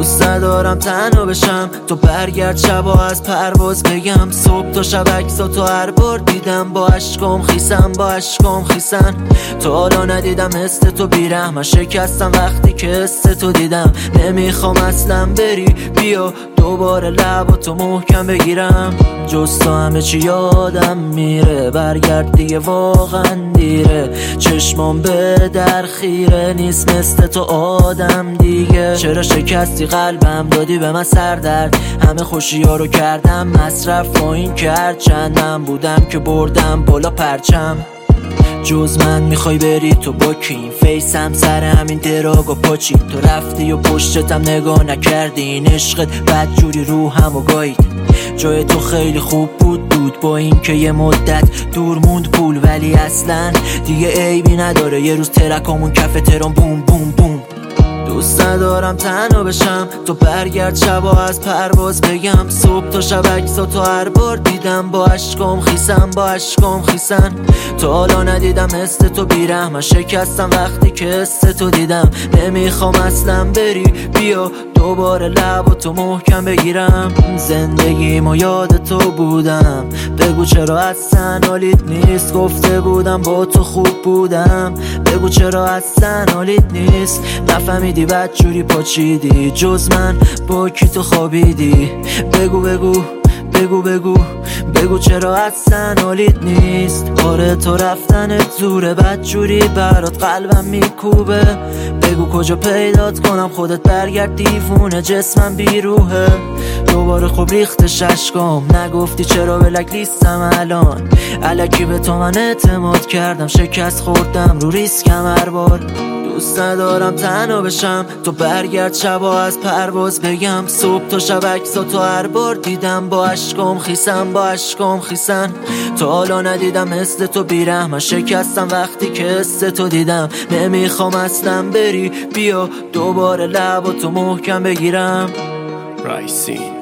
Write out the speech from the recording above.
دوست ندارم تنها بشم، تو برگرد شبا از پرواز بگم. صبح تا شب عکساتو هر بار دیدم، با عشقام خیسن با عشقام خیسن. تا حالا ندیدم حس تو بیرحم، من شکستم وقتی که حس تو دیدم. نمیخوام اصلا بری، بیا دوباره لباتو محکم بگیرم. جز تو همه چی یادم میره، برگرد دیگه واقعا دیره. چشمام به در خیره نیست مثل تو آدم دیگه. چرا شکستی قلبم، دادی به من سردرد. همه خوشی ها رو کردم مصرف، با این که هرچند من بودم که بردم بالا پرچم. جز من میخوای بری تو با کی؟ این فیسم سر همین دراگ و پاچی. تو رفتی و پشتتم نگاه نکردی، این عشقت بدجوری روحم و گایید. جای تو خیلی خوب بود با این که یه مدت دور موند پول، ولی اصلا دیگه عیبی نداره یه روز ترکامون کف تهران بوم بوم بوم. دوست ندارم تنها بشم، تو برگرد شبا از پرواز بگم. صبح تا شب عکساتو هر بار دیدم، با عشقام خیسن با عشقام خیسن. تا حالا ندیدم حس تو بیرحم، من شکستم وقتی که حس تو دیدم. نمیخوام اصلا بری، بیا دوباره لباتو محکم بگیرم. زندگیمو یاد تو بودم، بگو چرا اصلا حالیت نیست. گفته بودم با تو خوب بودم، بگو چرا اصلا حالیت نیست. نفهمیدی بدجوری پاچیدی، جز من با کی تو خوابیدی. بگو بگو بگو بگو بگو چرا اصلا حالیت نیست. آره تو رفتنت زوره، بدجوری برات قلبم میکوبه. بگو کجا پیدات کنم، خودت برگرد دیوونه، جسمم بیروحه. دوباره خوب ریختش اشکام، نگفتی چرا بلک لیستم الان. الکی به تو من اعتماد کردم، شکست خوردم رو ریسکم هر بار. دوست ندارم تنها بشم، تو برگرد شبا از پرواز بگم. صبح تا شب عکساتو هر بار دیدم، با عشقام خیسن با عشقام خیسن. تا حالا ندیدم حس تو بیرحم، من شکستم وقتی که حس تو دیدم. نمیخوام اصلا بری، بیا دوباره لباتو محکم بگیرم. رایسین